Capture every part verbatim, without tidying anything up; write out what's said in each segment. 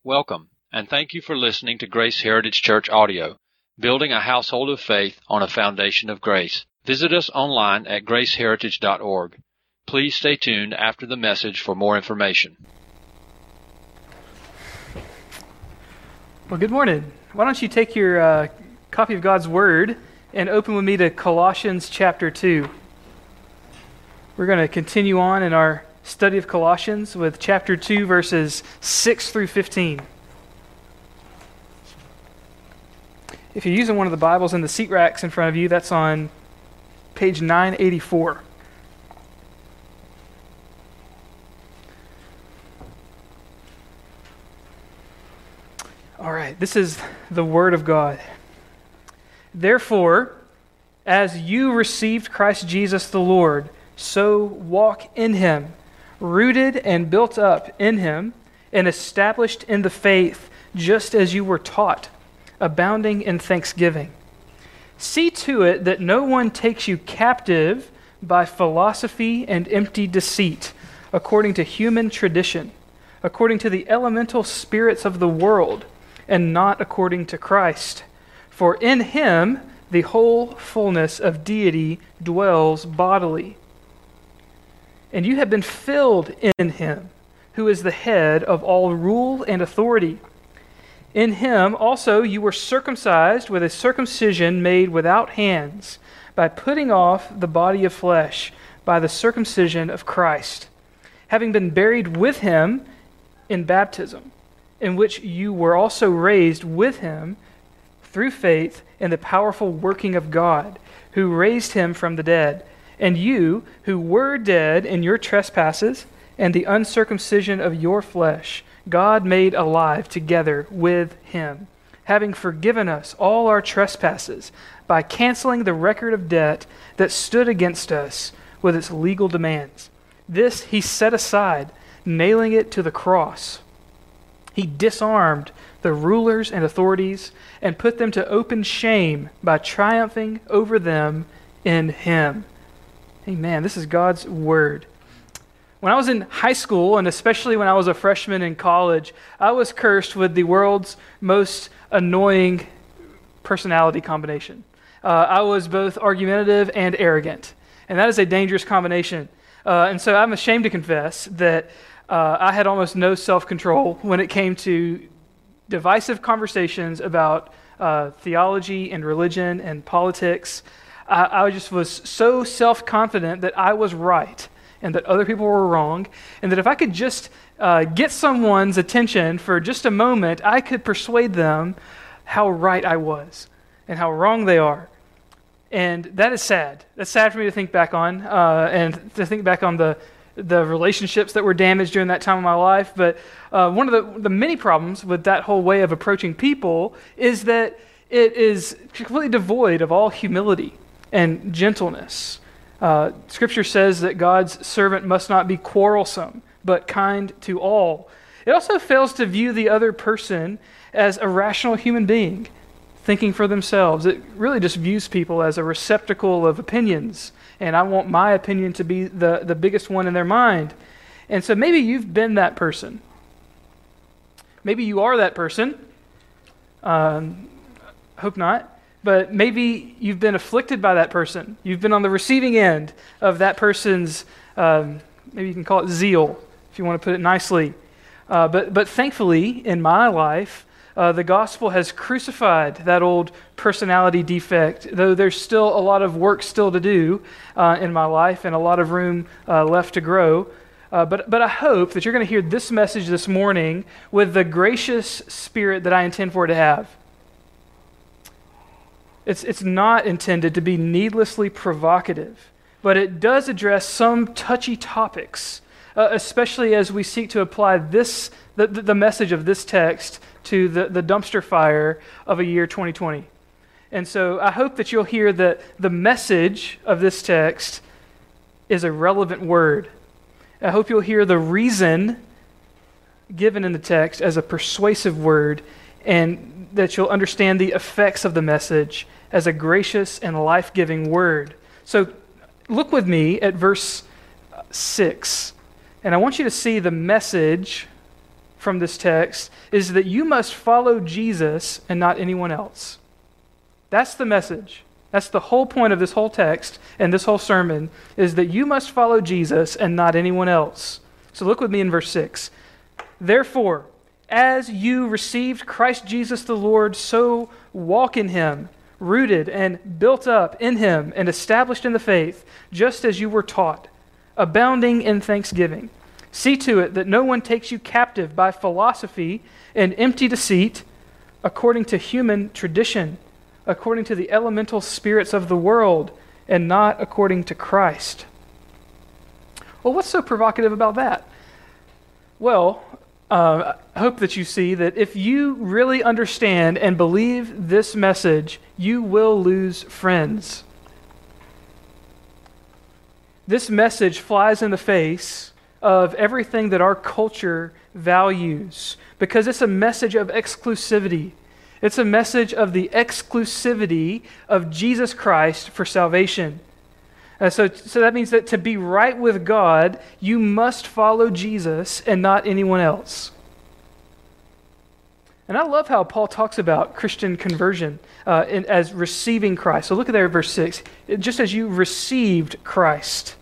Welcome, and thank you for listening to Grace Heritage Church Audio, building a household of faith on a foundation of grace. Visit us online at grace heritage dot org. Please stay tuned after the message for more information. Well, good morning. Why don't you take your uh, copy of God's Word and open with me to Colossians chapter two. We're going to continue on in our study of Colossians with chapter two, verses six through fifteen. If you're using one of the Bibles in the seat racks in front of you, that's on page nine eighty-four. All right, this is the Word of God. Therefore, as you received Christ Jesus the Lord, so walk in him, rooted and built up in him, and established in the faith, just as you were taught, abounding in thanksgiving. See to it that no one takes you captive by philosophy and empty deceit, according to human tradition, according to the elemental spirits of the world, and not according to Christ. For in him the whole fullness of deity dwells bodily. And you have been filled in him, who is the head of all rule and authority. In him also you were circumcised with a circumcision made without hands, by putting off the body of flesh by the circumcision of Christ, having been buried with him in baptism, in which you were also raised with him through faith in the powerful working of God, who raised him from the dead. And you, who were dead in your trespasses and the uncircumcision of your flesh, God made alive together with him, having forgiven us all our trespasses by canceling the record of debt that stood against us with its legal demands. This he set aside, nailing it to the cross. He disarmed the rulers and authorities and put them to open shame by triumphing over them in him. Amen. This is God's word. When I was in high school, and especially when I was a freshman in college, I was cursed with the world's most annoying personality combination. Uh, I was both argumentative and arrogant, and that is a dangerous combination. Uh, and so I'm ashamed to confess that uh, I had almost no self-control when it came to divisive conversations about uh, theology and religion and politics. I, I just was so self-confident that I was right and that other people were wrong, and that if I could just uh, get someone's attention for just a moment, I could persuade them how right I was and how wrong they are. And that is sad. That's sad for me to think back on, uh, and to think back on the the relationships that were damaged during that time of my life. But uh, one of the, the many problems with that whole way of approaching people is that it is completely devoid of all humility and gentleness. Uh, scripture says that God's servant must not be quarrelsome, but kind to all. It also fails to view the other person as a rational human being, thinking for themselves. It really just views people as a receptacle of opinions, and I want my opinion to be the, the biggest one in their mind. And so maybe you've been that person. Maybe you are that person. Um, hope not. But maybe you've been afflicted by that person. You've been on the receiving end of that person's, um, maybe you can call it zeal, if you want to put it nicely. Uh, but but thankfully, in my life, uh, the gospel has crucified that old personality defect, though there's still a lot of work still to do uh, in my life and a lot of room uh, left to grow. Uh, but, but I hope that you're going to hear this message this morning with the gracious spirit that I intend for it to have. It's it's not intended to be needlessly provocative, but it does address some touchy topics, uh, especially as we seek to apply this the, the message of this text to the, the dumpster fire of a year twenty twenty. And so I hope that you'll hear that the message of this text is a relevant word. I hope you'll hear the reason given in the text as a persuasive word, and that you'll understand the effects of the message as a gracious and life-giving word. So look with me at verse six, and I want you to see the message from this text is that you must follow Jesus and not anyone else. That's the message. That's the whole point of this whole text and this whole sermon, is that you must follow Jesus and not anyone else. So look with me in verse six. Therefore, as you received Christ Jesus the Lord, so walk in him, rooted and built up in him and established in the faith, just as you were taught, abounding in thanksgiving. See to it that no one takes you captive by philosophy and empty deceit, according to human tradition, according to the elemental spirits of the world, and not according to Christ. Well, what's so provocative about that? Well, uh, I hope that you see that if you really understand and believe this message, you will lose friends. This message flies in the face of everything that our culture values, because it's a message of exclusivity. It's a message of the exclusivity of Jesus Christ for salvation. Uh, so, so that means that to be right with God, you must follow Jesus and not anyone else. And I love how Paul talks about Christian conversion uh, in, as receiving Christ. So look at there at verse six. Just as you received Christ.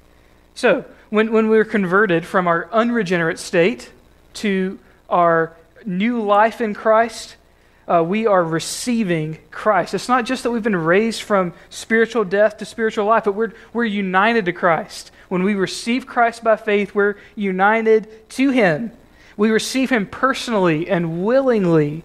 So when, when we were converted from our unregenerate state to our new life in Christ, Uh, we are receiving Christ. It's not just that we've been raised from spiritual death to spiritual life, but we're, we're united to Christ. When we receive Christ by faith, we're united to him. We receive him personally and willingly,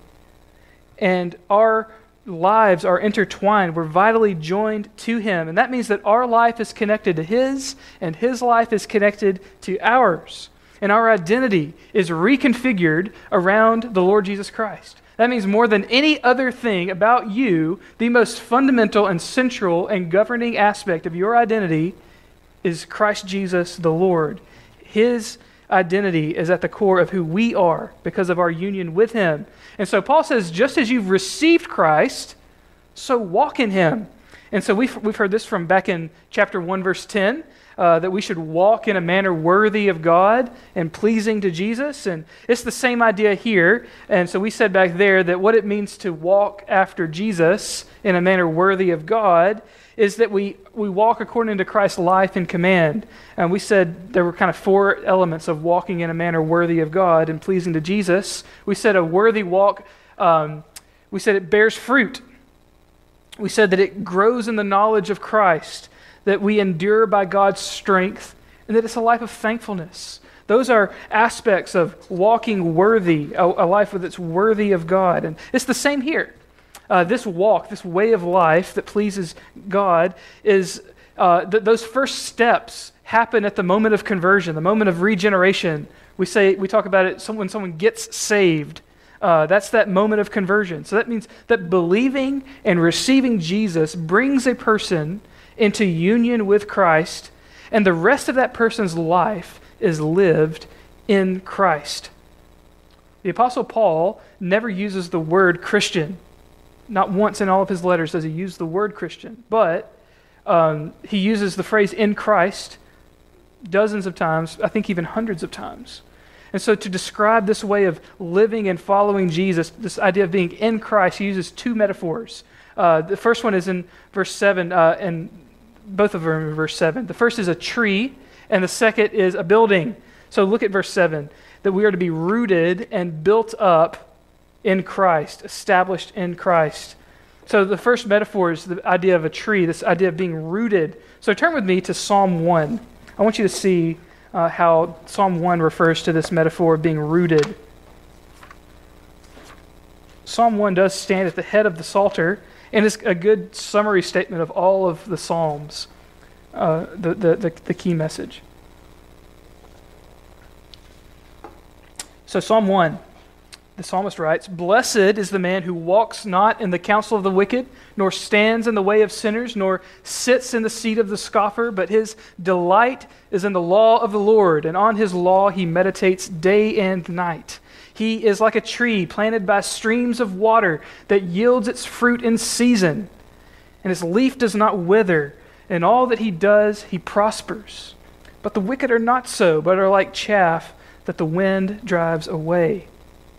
and our lives are intertwined. We're vitally joined to him, and that means that our life is connected to his, and his life is connected to ours. And our identity is reconfigured around the Lord Jesus Christ. That means more than any other thing about you, the most fundamental and central and governing aspect of your identity is Christ Jesus the Lord. His identity is at the core of who we are because of our union with him. And so Paul says, just as you've received Christ, so walk in him. And so we've, we've heard this from back in chapter one, verse ten, Uh, that we should walk in a manner worthy of God and pleasing to Jesus. And it's the same idea here. And so we said back there that what it means to walk after Jesus in a manner worthy of God is that we, we walk according to Christ's life and command. And we said there were kind of four elements of walking in a manner worthy of God and pleasing to Jesus. We said a worthy walk, um, we said it bears fruit. We said that it grows in the knowledge of Christ, that we endure by God's strength, and that it's a life of thankfulness. Those are aspects of walking worthy, a, a life that's worthy of God. And it's the same here. Uh, this walk, this way of life that pleases God, is uh, th- those first steps happen at the moment of conversion, the moment of regeneration. We say we talk about it when someone gets saved. Uh, that's that moment of conversion. So that means that believing and receiving Jesus brings a person into union with Christ, and the rest of that person's life is lived in Christ. The Apostle Paul never uses the word Christian. Not once in all of his letters does he use the word Christian, but um, he uses the phrase in Christ dozens of times, I think even hundreds of times. And so to describe this way of living and following Jesus, this idea of being in Christ, he uses two metaphors. Uh, the first one is in verse seven, uh, and both of them are in verse seven. The first is a tree, and the second is a building. So look at verse seven, that we are to be rooted and built up in Christ, established in Christ. So the first metaphor is the idea of a tree, this idea of being rooted. So turn with me to Psalm one. I want you to see uh, how Psalm one refers to this metaphor of being rooted. Psalm one does stand at the head of the Psalter, and it's a good summary statement of all of the Psalms, uh, the, the, the, the key message. So Psalm one, the psalmist writes, "Blessed is the man who walks not in the counsel of the wicked, nor stands in the way of sinners, nor sits in the seat of the scoffer, but his delight is in the law of the Lord, and on his law he meditates day and night. He is like a tree planted by streams of water that yields its fruit in season, and its leaf does not wither. In all that he does, he prospers. But the wicked are not so, but are like chaff that the wind drives away.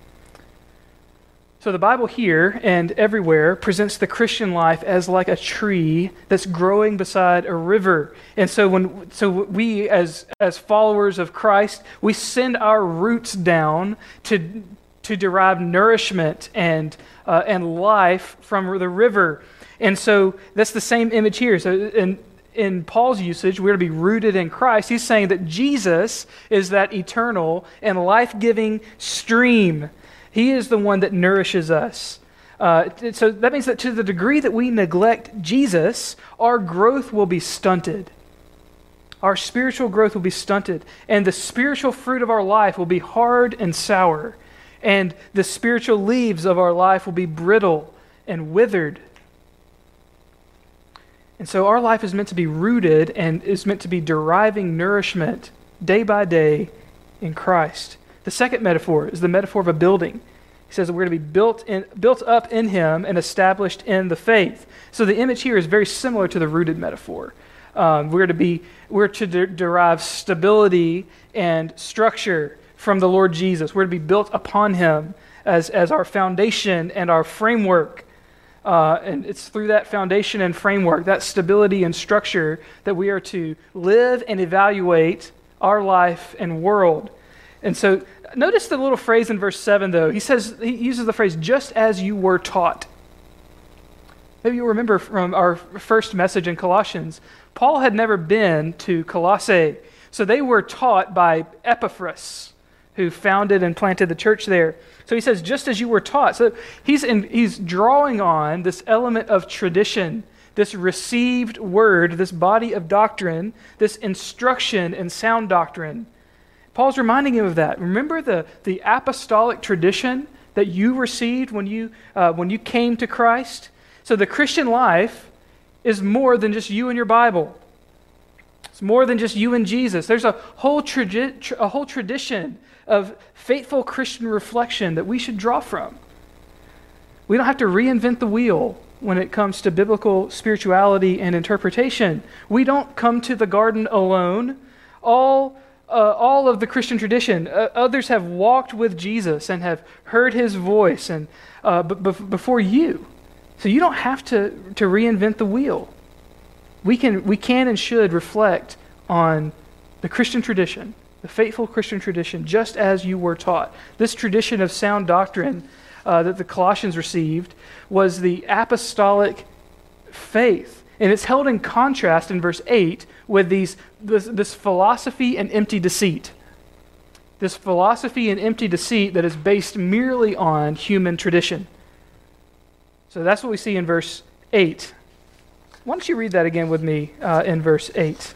So the Bible here and everywhere presents the Christian life as like a tree that's growing beside a river. And so when so we as as followers of Christ, we send our roots down to to derive nourishment and uh, and life from the river. And so that's the same image here. So in in Paul's usage, we're to be rooted in Christ. He's saying that Jesus is that eternal and life-giving stream. He is the one that nourishes us. Uh, so that means that to the degree that we neglect Jesus, our growth will be stunted. Our spiritual growth will be stunted. And the spiritual fruit of our life will be hard and sour. And the spiritual leaves of our life will be brittle and withered. And so our life is meant to be rooted and is meant to be deriving nourishment day by day in Christ. The second metaphor is the metaphor of a building. He says that we're going to be built in, built up in Him and established in the faith. So the image here is very similar to the rooted metaphor. Um, we're to be we're to de- derive stability and structure from the Lord Jesus. We're to be built upon Him as as our foundation and our framework. Uh, and it's through that foundation and framework, that stability and structure, that we are to live and evaluate our life and world. And so notice the little phrase in verse seven, though. He says, he uses the phrase, just as you were taught. Maybe you remember from our first message in Colossians, Paul had never been to Colossae. So they were taught by Epaphras, who founded and planted the church there. So he says, just as you were taught. So he's in, he's drawing on this element of tradition, this received word, this body of doctrine, this instruction and sound doctrine. Paul's reminding him of that. Remember the, the apostolic tradition that you received when you uh, when you came to Christ? So the Christian life is more than just you and your Bible. It's more than just you and Jesus. There's a whole tradi- a whole tradition of faithful Christian reflection that we should draw from. We don't have to reinvent the wheel when it comes to biblical spirituality and interpretation. We don't come to the garden alone. All Uh, all of the Christian tradition. Uh, others have walked with Jesus and have heard His voice and uh, b- b- before you. So you don't have to, to reinvent the wheel. We can, we can and should reflect on the Christian tradition, the faithful Christian tradition, just as you were taught. This tradition of sound doctrine uh, that the Colossians received was the apostolic faith. And it's held in contrast in verse eight with these this, this philosophy and empty deceit. This philosophy and empty deceit that is based merely on human tradition. So that's what we see in verse eight. Why don't you read that again with me uh, in verse eight?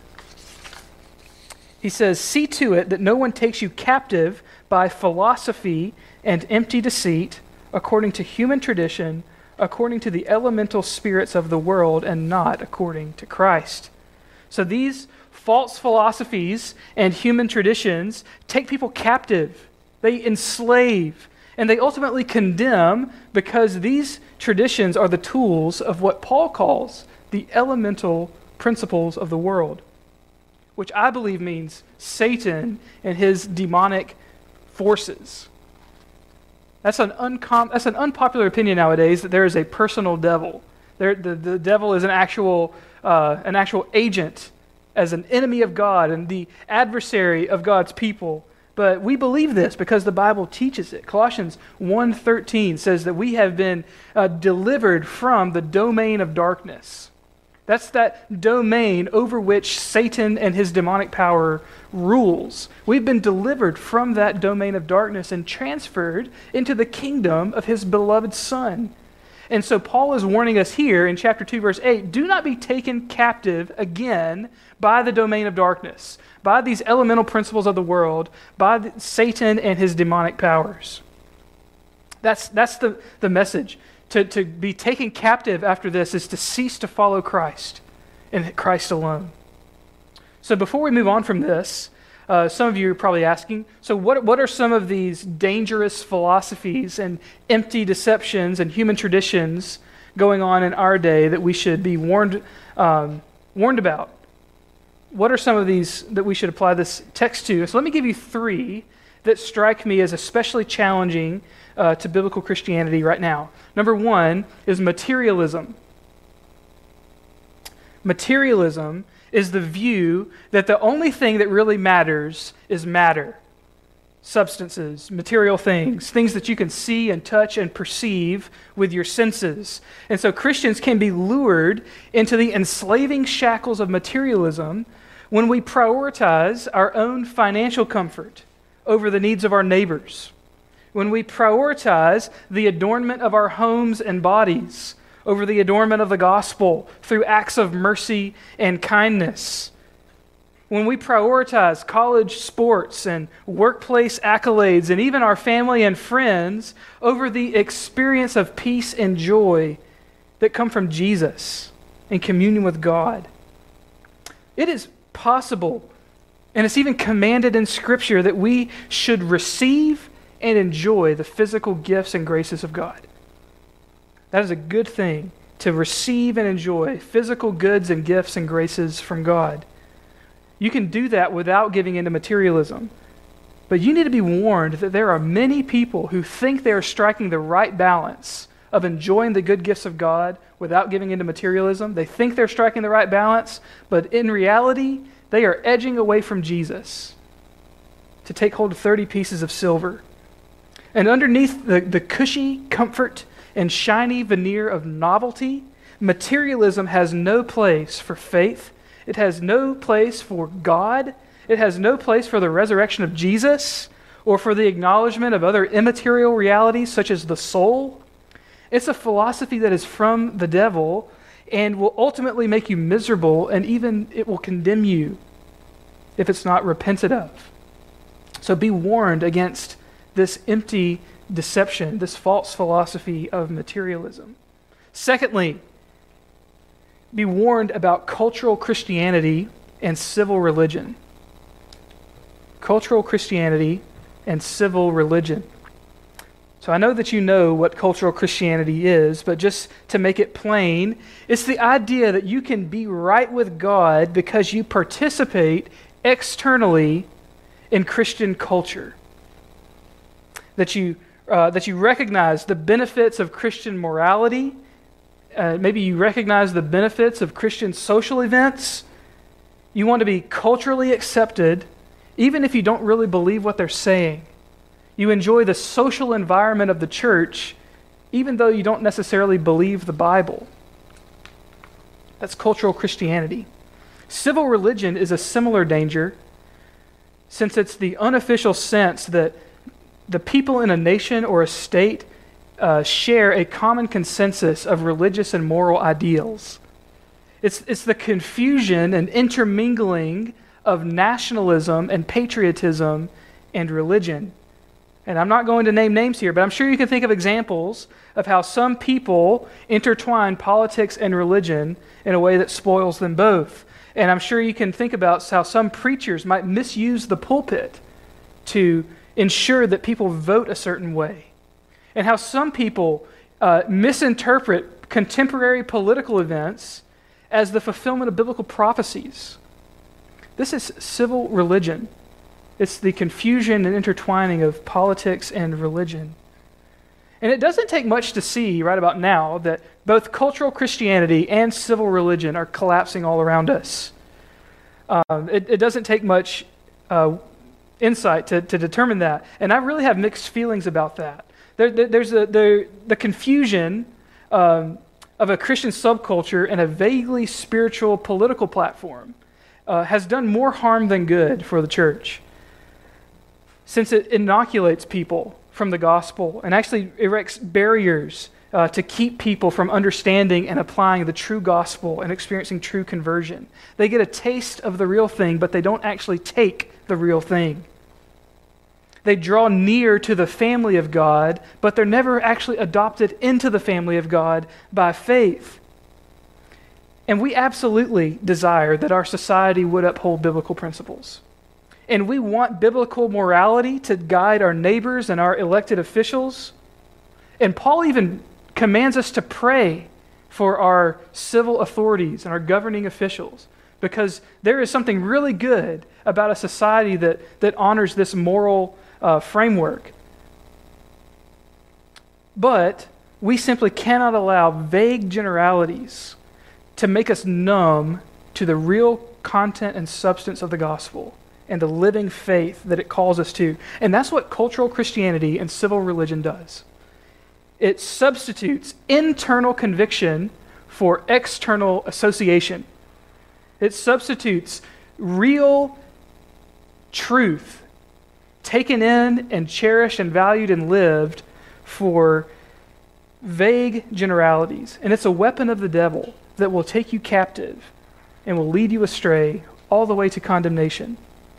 He says, "See to it that no one takes you captive by philosophy and empty deceit, according to human tradition, according to the elemental spirits of the world, and not according to Christ." So these false philosophies and human traditions take people captive. They enslave, and they ultimately condemn, because these traditions are the tools of what Paul calls the elemental principles of the world, which I believe means Satan and his demonic forces. That's an uncom- that's an unpopular opinion nowadays, that there is a personal devil. There, the, the devil is an actual uh, an actual agent, as an enemy of God and the adversary of God's people. But we believe this because the Bible teaches it. Colossians one thirteen says that we have been uh, delivered from the domain of darkness. That's that domain over which Satan and his demonic power rules. We've been delivered from that domain of darkness and transferred into the kingdom of His beloved Son. And so Paul is warning us here in chapter two, verse eight, do not be taken captive again by the domain of darkness, by these elemental principles of the world, by the, Satan and his demonic powers. That's, that's the, the message. To, to be taken captive after this is to cease to follow Christ and Christ alone. So before we move on from this, uh, some of you are probably asking, so what, what are some of these dangerous philosophies and empty deceptions and human traditions going on in our day that we should be warned, um, warned about? What are some of these that we should apply this text to? So let me give you three that strike me as especially challenging uh, to biblical Christianity right now. Number one is materialism. Materialism is the view that the only thing that really matters is matter. Substances, material things, things that you can see and touch and perceive with your senses. And so Christians can be lured into the enslaving shackles of materialism when we prioritize our own financial comfort over the needs of our neighbors, when we prioritize the adornment of our homes and bodies over the adornment of the gospel through acts of mercy and kindness, when we prioritize college sports and workplace accolades and even our family and friends over the experience of peace and joy that come from Jesus in communion with God. It is possible, and it's even commanded in Scripture, that we should receive and enjoy the physical gifts and graces of God. That is a good thing, to receive and enjoy physical goods and gifts and graces from God. You can do that without giving into materialism. But you need to be warned that there are many people who think they are striking the right balance of enjoying the good gifts of God without giving into materialism. They think they're striking the right balance, but in reality, they are edging away from Jesus to take hold of thirty pieces of silver. And underneath the, the cushy comfort and shiny veneer of novelty, materialism has no place for faith. It has no place for God. It has no place for the resurrection of Jesus or for the acknowledgement of other immaterial realities such as the soul. It's a philosophy that is from the devil and will ultimately make you miserable, and even it will condemn you if it's not repented of. So be warned against this empty deception, this false philosophy of materialism. Secondly, be warned about cultural Christianity and civil religion. Cultural Christianity and civil religion. So I know that you know what cultural Christianity is, but just to make it plain, it's the idea that you can be right with God because you participate externally in Christian culture. That you, uh, that you recognize the benefits of Christian morality. Uh, maybe you recognize the benefits of Christian social events. You want to be culturally accepted, even if you don't really believe what they're saying. You enjoy the social environment of the church, even though you don't necessarily believe the Bible. That's cultural Christianity. Civil religion is a similar danger, since it's the unofficial sense that the people in a nation or a state Uh, share a common consensus of religious and moral ideals. It's, it's the confusion and intermingling of nationalism and patriotism and religion. And I'm not going to name names here, but I'm sure you can think of examples of how some people intertwine politics and religion in a way that spoils them both. And I'm sure you can think about how some preachers might misuse the pulpit to ensure that people vote a certain way. And how some people uh, misinterpret contemporary political events as the fulfillment of biblical prophecies. This is civil religion. It's the confusion and intertwining of politics and religion. And it doesn't take much to see right about now that both cultural Christianity and civil religion are collapsing all around us. Um, it, it doesn't take much uh, insight to, to determine that. And I really have mixed feelings about that. There, there, there's a, the, the confusion um, of a Christian subculture and a vaguely spiritual political platform uh, has done more harm than good for the church, since it inoculates people from the gospel and actually erects barriers uh, to keep people from understanding and applying the true gospel and experiencing true conversion. They get a taste of the real thing, but they don't actually take the real thing. They draw near to the family of God, but they're never actually adopted into the family of God by faith. And we absolutely desire that our society would uphold biblical principles. And we want biblical morality to guide our neighbors and our elected officials. And Paul even commands us to pray for our civil authorities and our governing officials, because there is something really good about a society that, that honors this moral uh, framework. But we simply cannot allow vague generalities to make us numb to the real content and substance of the gospel and the living faith that it calls us to. And that's what cultural Christianity and civil religion does. It substitutes internal conviction for external association. It substitutes real truth taken in and cherished and valued and lived for vague generalities. And it's a weapon of the devil that will take you captive and will lead you astray all the way to condemnation.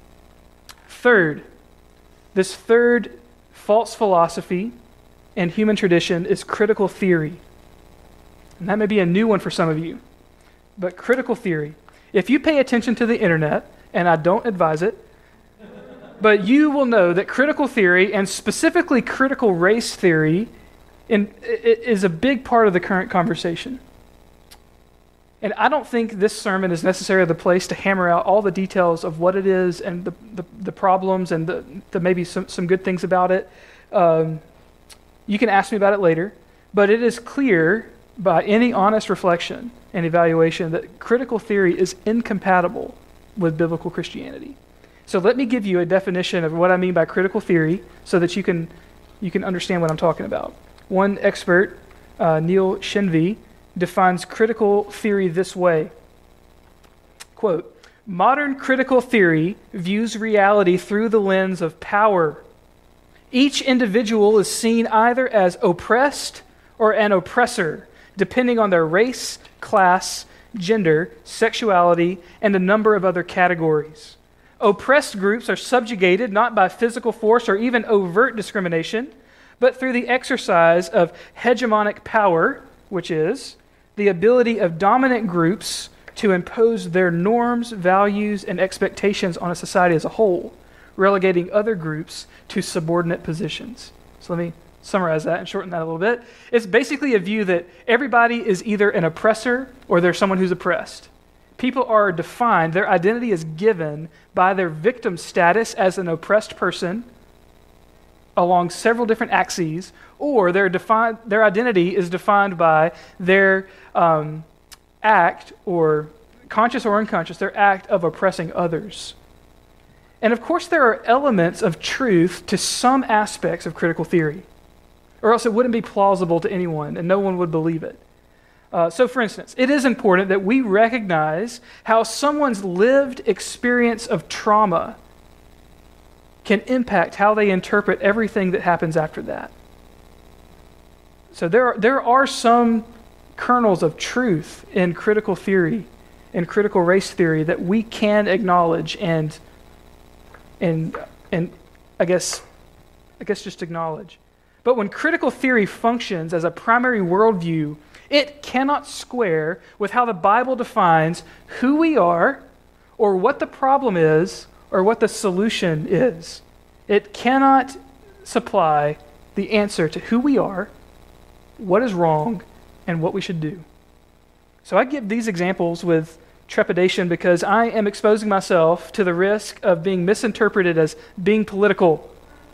Third, this third false philosophy and human tradition is critical theory. And that may be a new one for some of you, but critical theory. If you pay attention to the internet, and I don't advise it, but you will know that critical theory, and specifically critical race theory, in, is a big part of the current conversation. And I don't think this sermon is necessarily the place to hammer out all the details of what it is and the, the, the problems and the, the maybe some, some good things about it. Um, you can ask me about it later, but it is clear by any honest reflection and evaluation that critical theory is incompatible with biblical Christianity. So let me give you a definition of what I mean by critical theory so that you can you can understand what I'm talking about. One expert, uh, Neil Shenvi, defines critical theory this way. Quote, modern critical theory views reality through the lens of power. Each individual is seen either as oppressed or an oppressor, depending on their race, class, gender, sexuality, and a number of other categories. Oppressed groups are subjugated not by physical force or even overt discrimination, but through the exercise of hegemonic power, which is the ability of dominant groups to impose their norms, values, and expectations on a society as a whole, relegating other groups to subordinate positions. So let me summarize that and shorten that a little bit. It's basically a view that everybody is either an oppressor or there's someone who's oppressed. People are defined, their identity is given by their victim status as an oppressed person along several different axes, or their defined, their identity is defined by their um, act, or conscious or unconscious, their act of oppressing others. And of course there are elements of truth to some aspects of critical theory, or else it wouldn't be plausible to anyone and no one would believe it. Uh, so for instance, it is important that we recognize how someone's lived experience of trauma can impact how they interpret everything that happens after that. So there are, there are some kernels of truth in critical theory, in critical race theory, that we can acknowledge and and and I guess I guess just acknowledge. But when critical theory functions as a primary worldview, it cannot square with how the Bible defines who we are, or what the problem is, or what the solution is. It cannot supply the answer to who we are, what is wrong, and what we should do. So I give these examples with trepidation because I am exposing myself to the risk of being misinterpreted as being political.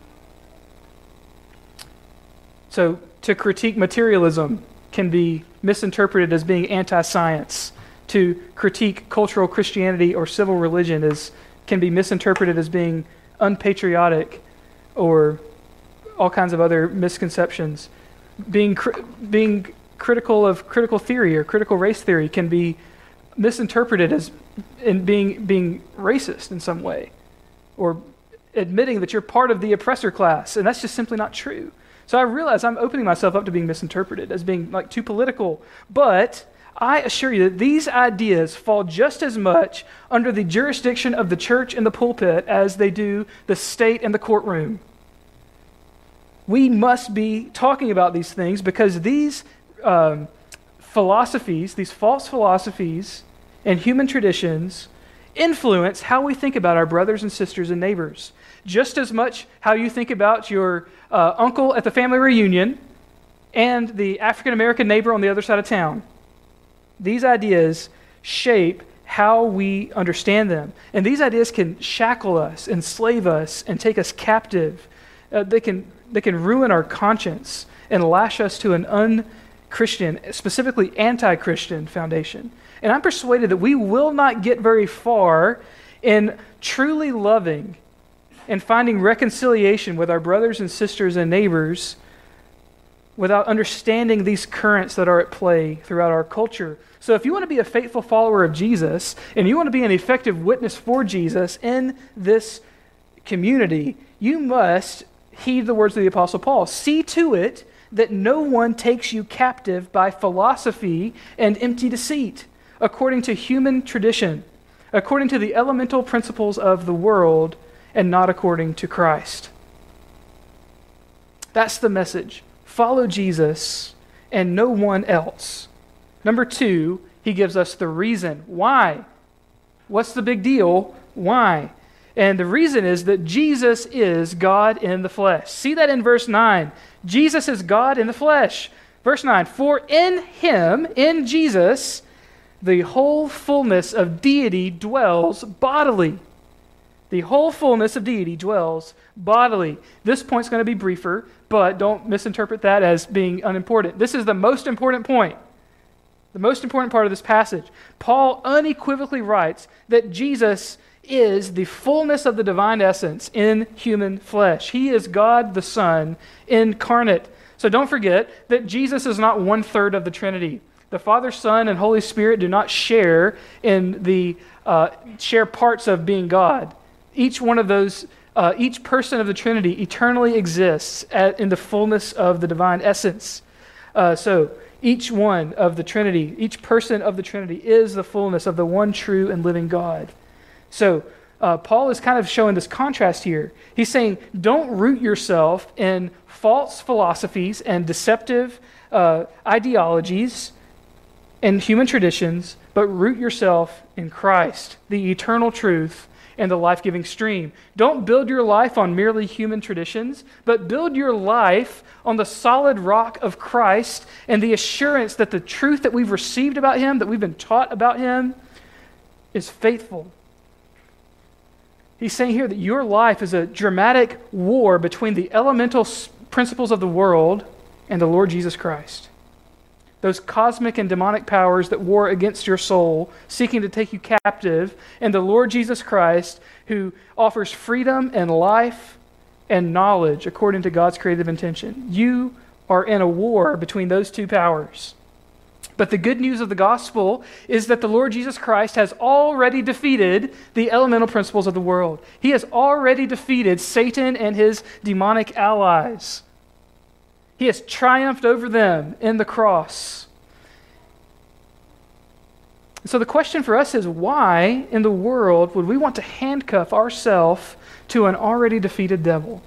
So to critique materialism can be misinterpreted as being anti-science. To critique cultural Christianity or civil religion is can be misinterpreted as being unpatriotic or all kinds of other misconceptions. Being cr- being critical of critical theory or critical race theory can be misinterpreted as in being being racist in some way, or admitting that you're part of the oppressor class, and that's just simply not true. So I realize I'm opening myself up to being misinterpreted as being like too political, but I assure you that these ideas fall just as much under the jurisdiction of the church and the pulpit as they do the state and the courtroom. We must be talking about these things because these um, philosophies, these false philosophies and human traditions influence how we think about our brothers and sisters and neighbors. Just as much how you think about your uh, uncle at the family reunion and the African-American neighbor on the other side of town. These ideas shape how we understand them. And these ideas can shackle us, enslave us, and take us captive uh, they can they can ruin our conscience and lash us to an un-Christian, specifically anti-Christian foundation. And I'm persuaded that we will not get very far in truly loving and finding reconciliation with our brothers and sisters and neighbors without understanding these currents that are at play throughout our culture. So if you want to be a faithful follower of Jesus and you want to be an effective witness for Jesus in this community, you must heed the words of the Apostle Paul. See to it that no one takes you captive by philosophy and empty deceit, according to human tradition, according to the elemental principles of the world, and not according to Christ. That's the message. Follow Jesus and no one else. Number two, he gives us the reason. Why? What's the big deal? Why? And the reason is that Jesus is God in the flesh. See that in verse nine. Jesus is God in the flesh. Verse nine, for in him, in Jesus, the whole fullness of deity dwells bodily. The whole fullness of deity dwells bodily. This point's going to be briefer, but don't misinterpret that as being unimportant. This is the most important point. The most important part of this passage. Paul unequivocally writes that Jesus is the fullness of the divine essence in human flesh. He is God the Son incarnate. So don't forget that Jesus is not one third of the Trinity. The Father, Son, and Holy Spirit do not share in the uh, share parts of being God. Each one of those, uh, each person of the Trinity eternally exists at, in the fullness of the divine essence. Uh, so each one of the Trinity, each person of the Trinity is the fullness of the one true and living God. So uh, Paul is kind of showing this contrast here. He's saying, don't root yourself in false philosophies and deceptive uh, ideologies and human traditions, but root yourself in Christ, the eternal truth and the life-giving stream. Don't build your life on merely human traditions, but build your life on the solid rock of Christ and the assurance that the truth that we've received about him, that we've been taught about him, is faithful. He's saying here that your life is a dramatic war between the elemental principles of the world and the Lord Jesus Christ. Those cosmic and demonic powers that war against your soul, seeking to take you captive, and the Lord Jesus Christ, who offers freedom and life and knowledge according to God's creative intention. You are in a war between those two powers. But the good news of the gospel is that the Lord Jesus Christ has already defeated the elemental principles of the world. He has already defeated Satan and his demonic allies. He has triumphed over them in the cross. So the question for us is, why in the world would we want to handcuff ourselves to an already defeated devil?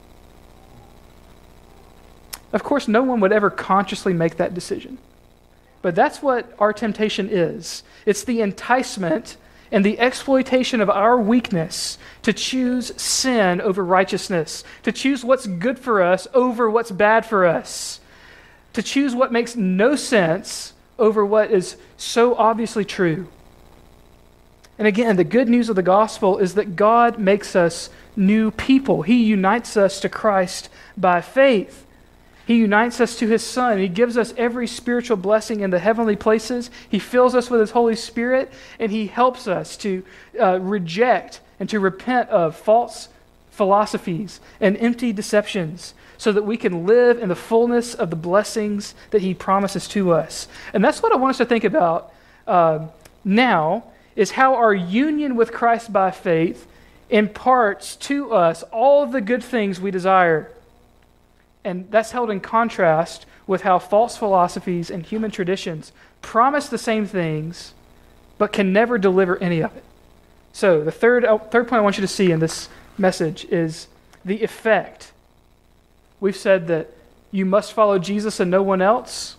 Of course, no one would ever consciously make that decision. But that's what our temptation is. It's the enticement and the exploitation of our weakness to choose sin over righteousness, to choose what's good for us over what's bad for us, to choose what makes no sense over what is so obviously true. And again, the good news of the gospel is that God makes us new people. He unites us to Christ by faith. He unites us to his Son. He gives us every spiritual blessing in the heavenly places. He fills us with his Holy Spirit, and he helps us to uh, reject and to repent of false philosophies and empty deceptions so that we can live in the fullness of the blessings that he promises to us. And that's what I want us to think about uh, now, is how our union with Christ by faith imparts to us all the good things we desire. And that's held in contrast with how false philosophies and human traditions promise the same things, but can never deliver any of it. So the third, uh, third point I want you to see in this message is the effect. We've said that you must follow Jesus and no one else.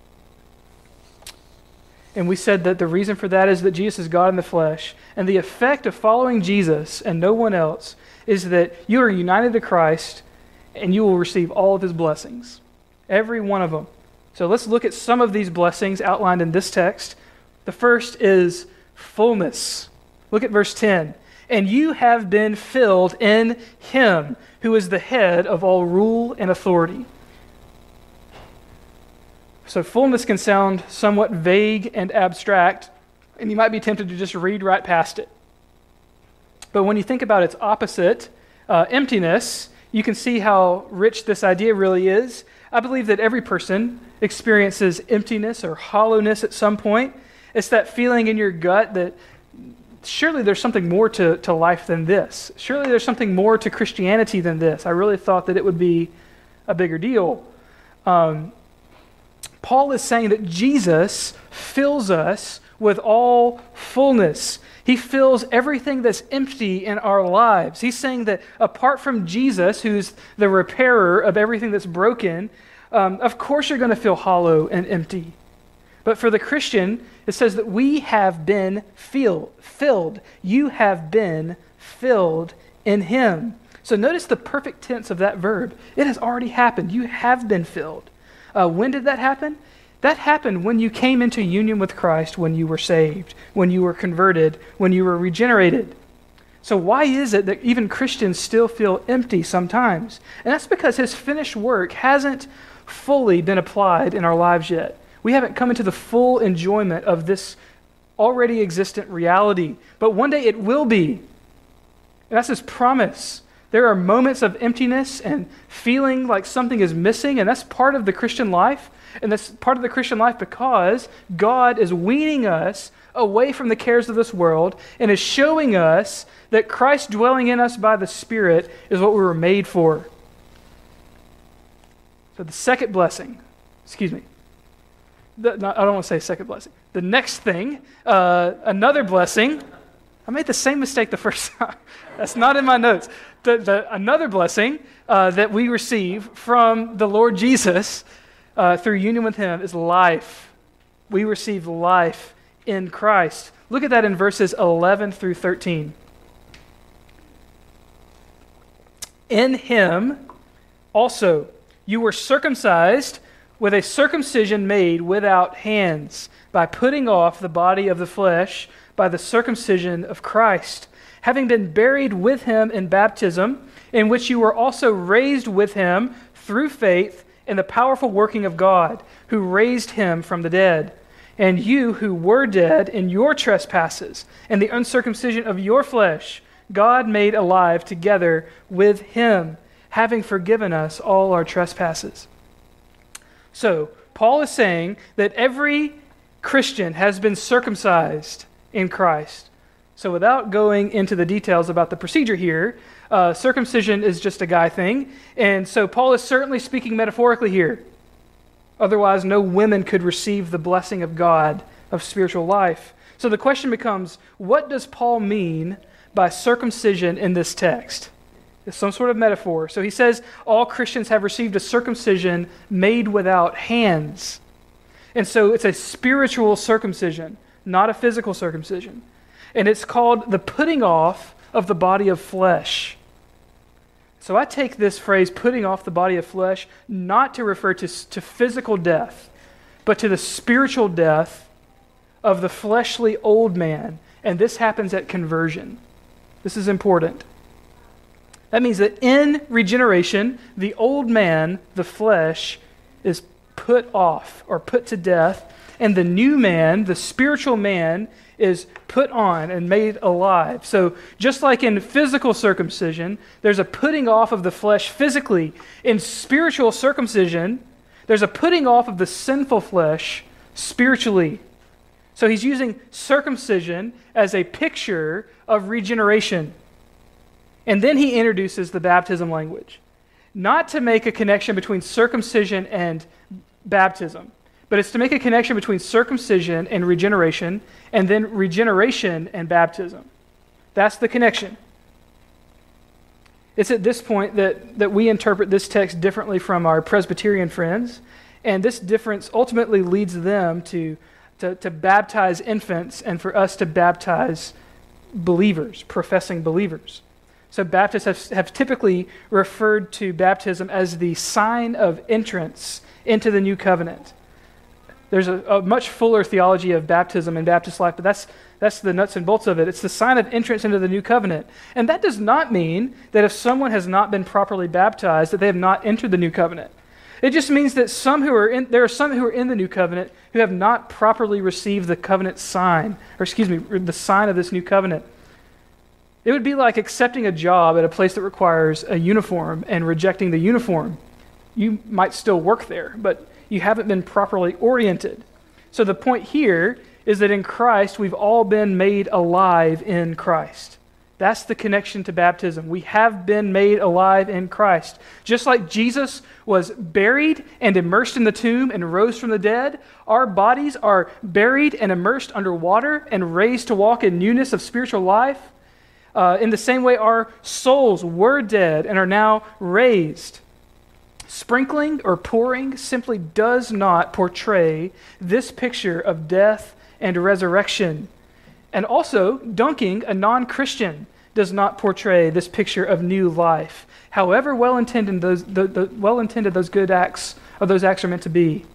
And we said that the reason for that is that Jesus is God in the flesh. And the effect of following Jesus and no one else is that you are united to Christ and you will receive all of his blessings. Every one of them. So let's look at some of these blessings outlined in this text. The first is fullness. Look at verse ten. and you have been filled in him who is the head of all rule and authority. So fullness can sound somewhat vague and abstract, and you might be tempted to just read right past it. But when you think about its opposite, uh, emptiness, you can see how rich this idea really is. I believe that every person experiences emptiness or hollowness at some point. It's that feeling in your gut that surely there's something more to, to life than this. Surely there's something more to Christianity than this. I really thought that it would be a bigger deal. Um, Paul is saying that Jesus fills us with all fullness. He fills everything that's empty in our lives. He's saying that apart from Jesus, who's the repairer of everything that's broken, um, of course you're going to feel hollow and empty. But for the Christian, it says that we have been feel, filled. You have been filled in him. So notice the perfect tense of that verb. It has already happened. You have been filled. Uh, when did that happen? That happened when you came into union with Christ, when you were saved, when you were converted, when you were regenerated. So why is it that even Christians still feel empty sometimes? And that's because his finished work hasn't fully been applied in our lives yet. We haven't come into the full enjoyment of this already existent reality. But one day it will be. And that's his promise. There are moments of emptiness and feeling like something is missing, and that's part of the Christian life. And that's part of the Christian life because God is weaning us away from the cares of this world and is showing us that Christ dwelling in us by the Spirit is what we were made for. So the second blessing, excuse me, the, no, I don't want to say second blessing. The next thing, uh, another blessing, I made the same mistake the first time. That's not in my notes. The, the, another blessing uh, that we receive from the Lord Jesus uh, through union with him is life. We receive life in Christ. Look at that in verses eleven through thirteen. In him also you were circumcised with a circumcision made without hands, by putting off the body of the flesh by the circumcision of Christ, having been buried with him in baptism, in which you were also raised with him through faith in the powerful working of God, who raised him from the dead. And you who were dead in your trespasses and the uncircumcision of your flesh, God made alive together with him, having forgiven us all our trespasses. So, Paul is saying that every Christian has been circumcised in Christ. So without going into the details about the procedure here, uh, circumcision is just a guy thing. And so Paul is certainly speaking metaphorically here. Otherwise, no women could receive the blessing of God of spiritual life. So the question becomes, what does Paul mean by circumcision in this text? It's some sort of metaphor. So he says all Christians have received a circumcision made without hands. And so it's a spiritual circumcision, not a physical circumcision. And it's called the putting off of the body of flesh. So I take this phrase, putting off the body of flesh, not to refer to, to physical death, but to the spiritual death of the fleshly old man. And this happens at conversion. This is important. That means that in regeneration, the old man, the flesh, is put off or put to death, and the new man, the spiritual man, is put on and made alive. So just like in physical circumcision, there's a putting off of the flesh physically. In spiritual circumcision, there's a putting off of the sinful flesh spiritually. So he's using circumcision as a picture of regeneration. And then he introduces the baptism language, not to make a connection between circumcision and baptism, but it's to make a connection between circumcision and regeneration, and then regeneration and baptism. That's the connection. It's at this point that, that we interpret this text differently from our Presbyterian friends, and this difference ultimately leads them to, to, to baptize infants and for us to baptize believers, professing believers. So Baptists have, have typically referred to baptism as the sign of entrance into the new covenant. There's a, a much fuller theology of baptism and Baptist life, but that's that's the nuts and bolts of it. It's the sign of entrance into the new covenant. And that does not mean that if someone has not been properly baptized, that they have not entered the new covenant. It just means that some who are in, there are some who are in the new covenant who have not properly received the covenant sign, or excuse me, the sign of this new covenant. It would be like accepting a job at a place that requires a uniform and rejecting the uniform. You might still work there, but you haven't been properly oriented. So the point here is that in Christ, we've all been made alive in Christ. That's the connection to baptism. We have been made alive in Christ. Just like Jesus was buried and immersed in the tomb and rose from the dead, our bodies are buried and immersed under water and raised to walk in newness of spiritual life. Uh, in the same way, our souls were dead and are now raised. Sprinkling or pouring simply does not portray this picture of death and resurrection. And also, dunking a non-Christian does not portray this picture of new life, however well-intended those, the, the, well-intended those good acts or those acts are meant to be.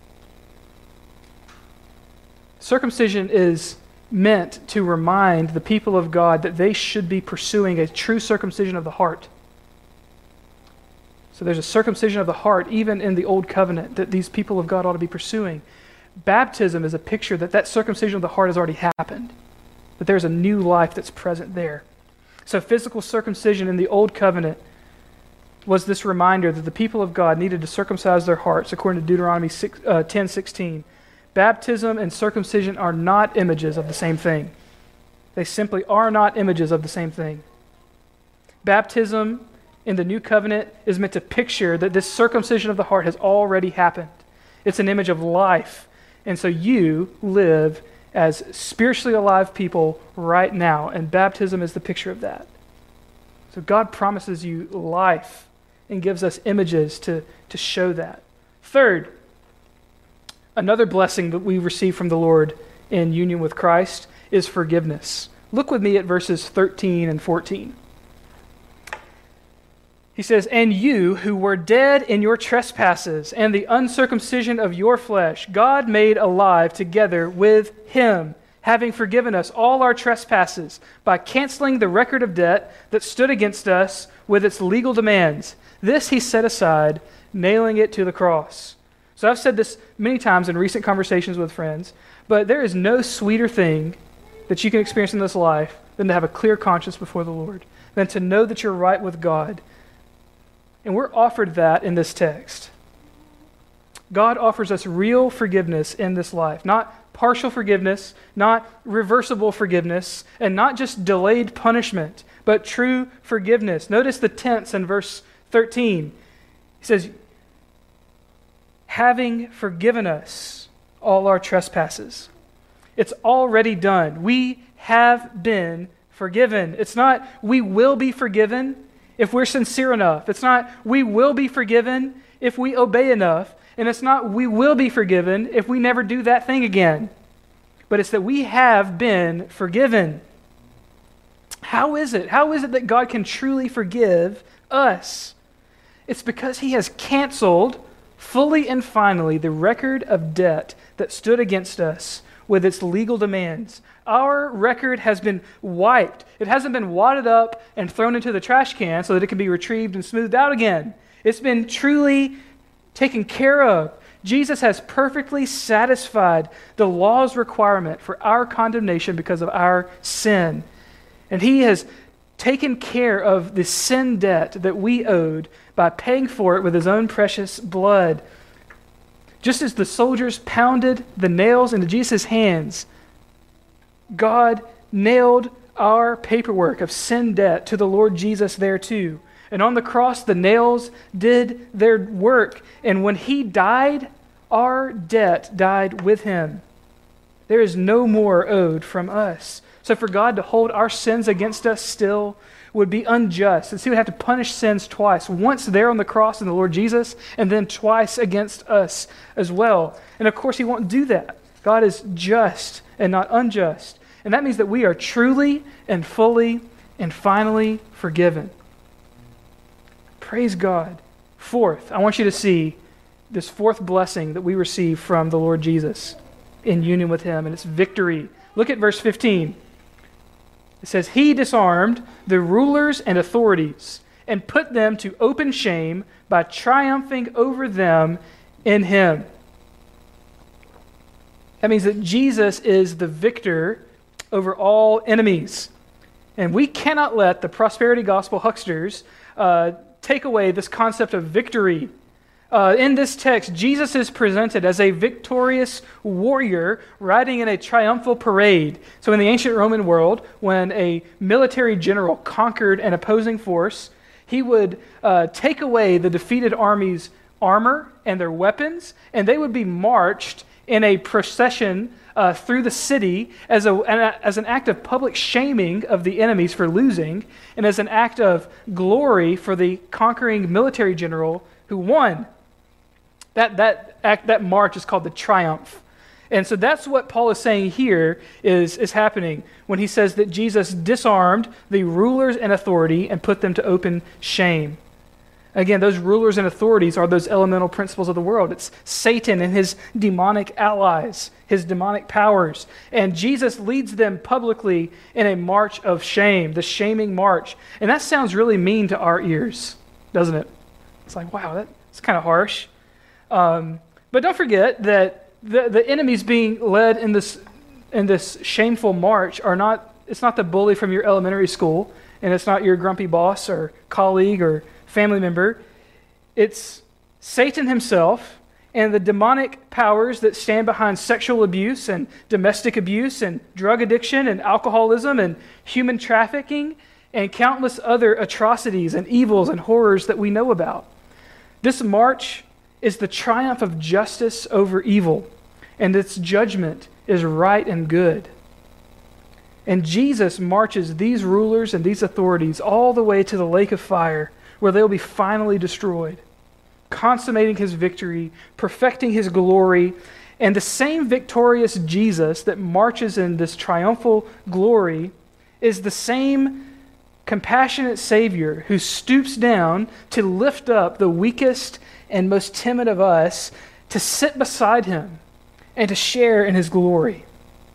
Circumcision is meant to remind the people of God that they should be pursuing a true circumcision of the heart. So there's a circumcision of the heart, even in the Old Covenant, that these people of God ought to be pursuing. Baptism is a picture that that circumcision of the heart has already happened, that there's a new life that's present there. So physical circumcision in the Old Covenant was this reminder that the people of God needed to circumcise their hearts, according to Deuteronomy ten sixteen. Baptism and circumcision are not images of the same thing. They simply are not images of the same thing. Baptism in the New Covenant is meant to picture that this circumcision of the heart has already happened. It's an image of life. And so you live as spiritually alive people right now, and baptism is the picture of that. So God promises you life and gives us images to, to show that. Third, another blessing that we receive from the Lord in union with Christ is forgiveness. Look with me at verses thirteen and fourteen. He says, "And you who were dead in your trespasses and the uncircumcision of your flesh, God made alive together with him, having forgiven us all our trespasses by canceling the record of debt that stood against us with its legal demands. This he set aside, nailing it to the cross." So I've said this many times in recent conversations with friends, but there is no sweeter thing that you can experience in this life than to have a clear conscience before the Lord, than to know that you're right with God. And we're offered that in this text. God offers us real forgiveness in this life, not partial forgiveness, not reversible forgiveness, and not just delayed punishment, but true forgiveness. Notice the tense in verse thirteen. He says, "Having forgiven us all our trespasses." It's already done. We have been forgiven. It's not we will be forgiven if we're sincere enough. It's not we will be forgiven if we obey enough. And it's not we will be forgiven if we never do that thing again. But it's that we have been forgiven. How is it? How is it that God can truly forgive us? It's because he has canceled fully and finally the record of debt that stood against us with its legal demands. Our record has been wiped. It hasn't been wadded up and thrown into the trash can so that it can be retrieved and smoothed out again. It's been truly taken care of. Jesus has perfectly satisfied the law's requirement for our condemnation because of our sin. And he has taken care of the sin debt that we owed by paying for it with his own precious blood. Just as the soldiers pounded the nails into Jesus' hands, God nailed our paperwork of sin debt to the Lord Jesus there too. And on the cross, the nails did their work. And when he died, our debt died with him. There is no more owed from us. So for God to hold our sins against us still would be unjust. And so he would have to punish sins twice. Once there on the cross in the Lord Jesus, and then twice against us as well. And of course, he won't do that. God is just and not unjust. And that means that we are truly and fully and finally forgiven. Praise God. Fourth, I want you to see this fourth blessing that we receive from the Lord Jesus in union with him, and it's victory. Look at verse fifteen. It says, he disarmed the rulers and authorities and put them to open shame by triumphing over them in him. That means that Jesus is the victor over all enemies. And we cannot let the prosperity gospel hucksters uh, take away this concept of victory. Uh, in this text, Jesus is presented as a victorious warrior riding in a triumphal parade. So in the ancient Roman world, when a military general conquered an opposing force, he would uh, take away the defeated army's armor and their weapons, and they would be marched in a procession uh, through the city as, a, as an act of public shaming of the enemies for losing, and as an act of glory for the conquering military general who won. That that act, that march is called the triumph. And so that's what Paul is saying here is, is happening when he says that Jesus disarmed the rulers and authority and put them to open shame. Again, those rulers and authorities are those elemental principles of the world. It's Satan and his demonic allies, his demonic powers. And Jesus leads them publicly in a march of shame, the shaming march. And that sounds really mean to our ears, doesn't it? It's like, wow, that's kind of harsh. Um, but don't forget that the, the enemies being led in this in this shameful march are not, it's not the bully from your elementary school, and it's not your grumpy boss or colleague or family member. It's Satan himself and the demonic powers that stand behind sexual abuse and domestic abuse and drug addiction and alcoholism and human trafficking and countless other atrocities and evils and horrors that we know about. This march is the triumph of justice over evil, and its judgment is right and good. And Jesus marches these rulers and these authorities all the way to the lake of fire, where they'll be finally destroyed, consummating his victory, perfecting his glory. And the same victorious Jesus that marches in this triumphal glory is the same compassionate Savior who stoops down to lift up the weakest and most timid of us, to sit beside him and to share in his glory.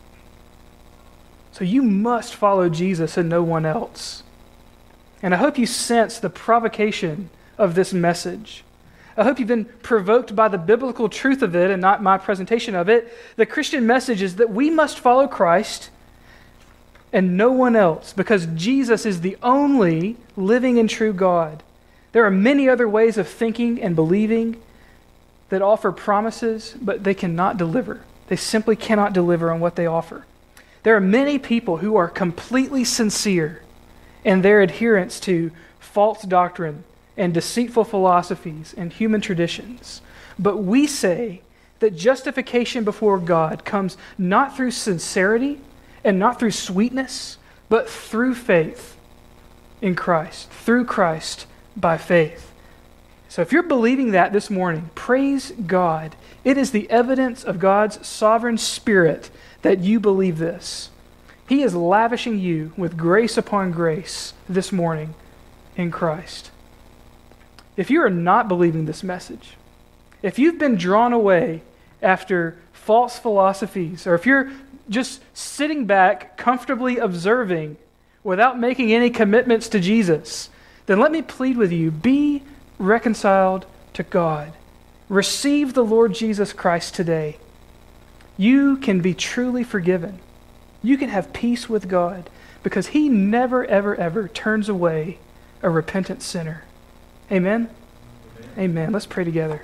So you must follow Jesus and no one else. And I hope you sense the provocation of this message. I hope you've been provoked by the biblical truth of it and not my presentation of it. The Christian message is that we must follow Christ and no one else, because Jesus is the only living and true God. There are many other ways of thinking and believing that offer promises, but they cannot deliver. They simply cannot deliver on what they offer. There are many people who are completely sincere in their adherence to false doctrine and deceitful philosophies and human traditions. But we say that justification before God comes not through sincerity and not through sweetness, but through faith in Christ, through Christ by faith. So if you're believing that this morning, praise God. It is the evidence of God's sovereign Spirit that you believe this. He is lavishing you with grace upon grace this morning in Christ. If you are not believing this message, if you've been drawn away after false philosophies, or if you're just sitting back comfortably observing without making any commitments to Jesus, then let me plead with you, be reconciled to God. Receive the Lord Jesus Christ today. You can be truly forgiven. You can have peace with God because He never, ever, ever turns away a repentant sinner. Amen? Amen. Amen. Let's pray together.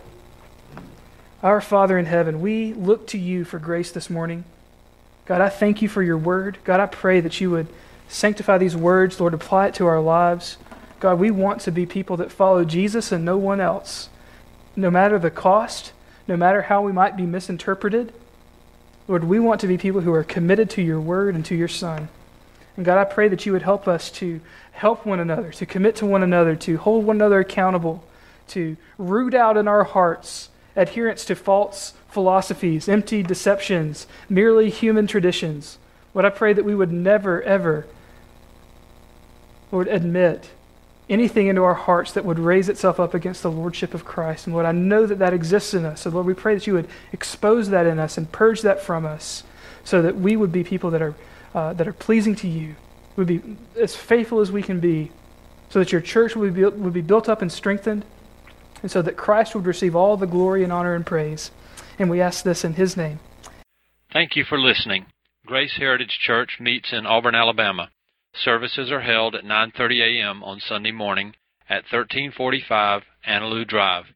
Our Father in heaven, we look to You for grace this morning. God, I thank You for Your word. God, I pray that You would sanctify these words, Lord, apply it to our lives. God, we want to be people that follow Jesus and no one else, no matter the cost, no matter how we might be misinterpreted. Lord, we want to be people who are committed to Your word and to Your Son. And God, I pray that You would help us to help one another, to commit to one another, to hold one another accountable, to root out in our hearts adherence to false philosophies, empty deceptions, merely human traditions. Lord, I pray that we would never, ever, Lord, admit anything into our hearts that would raise itself up against the lordship of Christ. And Lord, I know that that exists in us. So Lord, we pray that you would expose that in us and purge that from us so that we would be people that are uh, that are pleasing to you, would be as faithful as we can be, so that your church would be, built, would be built up and strengthened, and so that Christ would receive all the glory and honor and praise. And we ask this in his name. Thank you for listening. Grace Heritage Church meets in Auburn, Alabama. Services are held at nine thirty a.m. on Sunday morning at thirteen forty-five Annaloo Drive.